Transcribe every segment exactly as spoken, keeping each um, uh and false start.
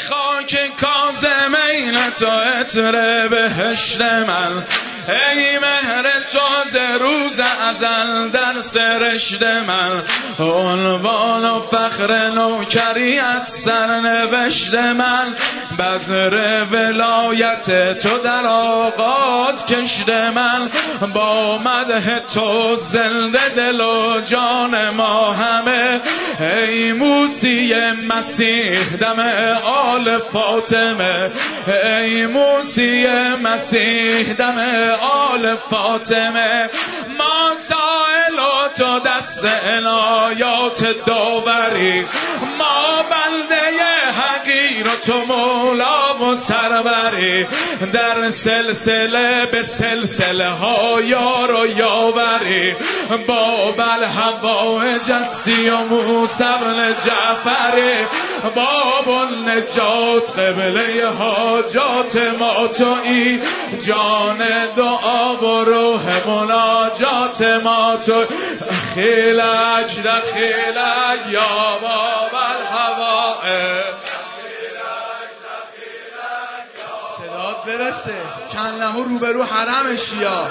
خاک کاظمین تو عطر بهشت من، ای مهر تو ز روز ازل در سرشت من، عنوان و فخر نوکریت سرنوشت من، بذر ولایت تو در آغاز کشت من، با مدح تو زنده دل و جان ما همه، ای موسی مسیح دم آل فاطمه، ای موسی مسیح دم آل فاطمه، ما سائل و تو دست عنایات داوری، ما بنده حقیر و تو مولا و سروری، در سلسله به سلسله ها یار و یاوری، با بلهوا جستی و موسی بن جعفری، باب النجات قبله حاجات ما تویی، جان دعا و روح مناجات ما تو، خیلک دخیلک یا باب الهوائه، صدات برسه کنلمو روبرو حرم شیا،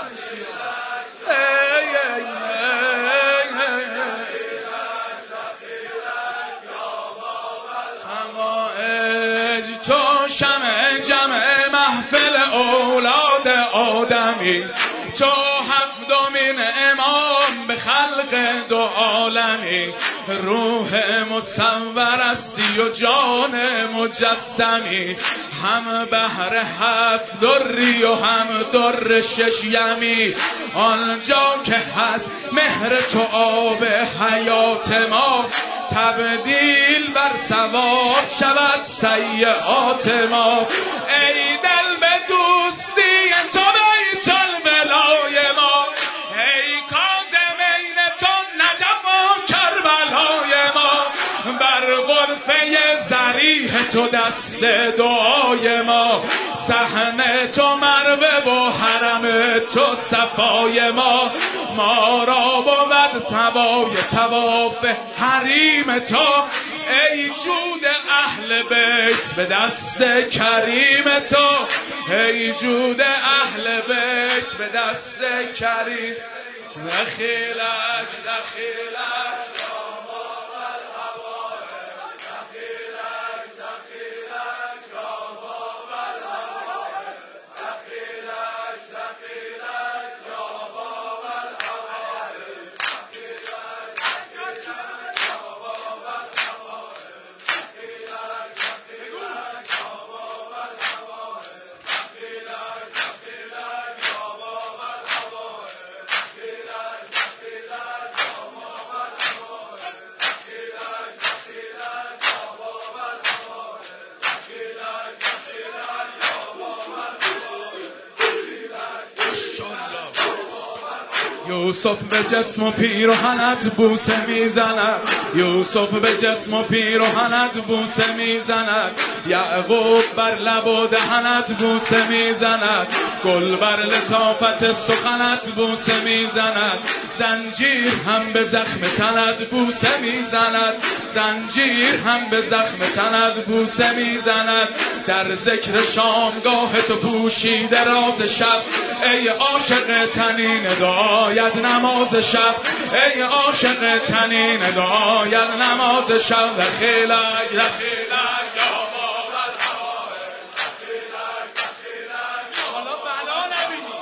تو شمع جمع محفل اولاد آدمی، تو هفتمین امام به خلق دو عالمی، روح مصورستی و جان مجسمی، هم بحر هفت دری و هم در شش یمی، آنجا که هست مهر تو آب حیات ما، تبدیل بر ثواب شود سیئات ما، ای دل به دوستی تو بیت الولای ما، ای کاظمین تو نجف و کربلای ما، بر غرفه ضریح تو دست دعای ما، صحن تو مروه و حرم تو صفای ما، ما را بود توای تواف حریم تو، ای جود اهل بیت به دست کریم تو، ای جود اهل بیت به دست کریم، دخیلک دخیلک یوسف به جسم و پیرهنت بوسه میزند، یوسف به جسم و پیرهنت بوسه میزند، یعقوب بر لب و دهنت بوسه میزند، گل بر لطافت سخنت بوسه میزند، زنجیر هم به زخم تنت بوسه میزند، زنجیر هم به زخم تنت بوسه میزند، در ذکر شامگاه تو پوشیده راز شب، ای عاشق تنین دعایت نماز شب، ای عاشق تنین دعایت نماز شب، دخیلک دخیلک یا باب الهوائه، دخیلک دخیلک حالا بلا نبینی،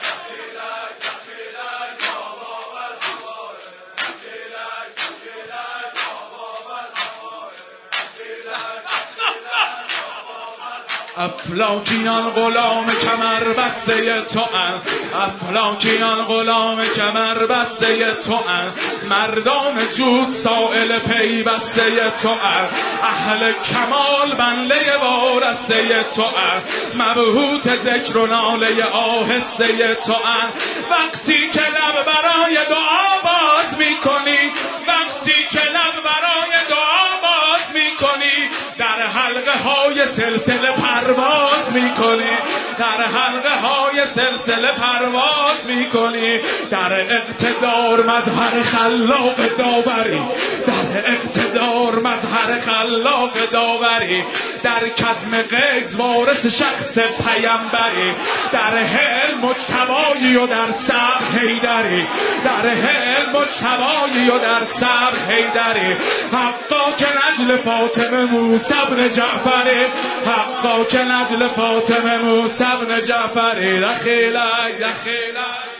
دخیلک دخیلک یا باب الهوائه، دخیلک دخیلک یا باب الهوائه، دخیلک دخیلک یا باب الهوائه، افلاکیان غلام کمر بسته تو اند، افلاکیان غلام کمر بسته تو اند، مردان جود سائل پیوسته تو اند، اهل کمال بنده وارسته تو اند، مبهوت ذکر و ناله آهسته تو اند، وقتی که لب برای دعا باز میکنی، وقتی که لب برای دعا باز میکنی، در حلقه های سلسله پرواز میکنی، در حلقه های سلسله پرواز میکنی، در اقتدار مظهر خلاق داوری، در اقتدار مظهر خلاق داوری، در کظم قیس وارث شخص پیامبری، در حلم مجتبایی و در صبر حیدری، در حلم مجتبایی و در صبر حیدری، حقا که نجل فاطمه موسی بن جعفری، حقا که نجل فاطمه موسی بن جعفری، دخیلک دخیلک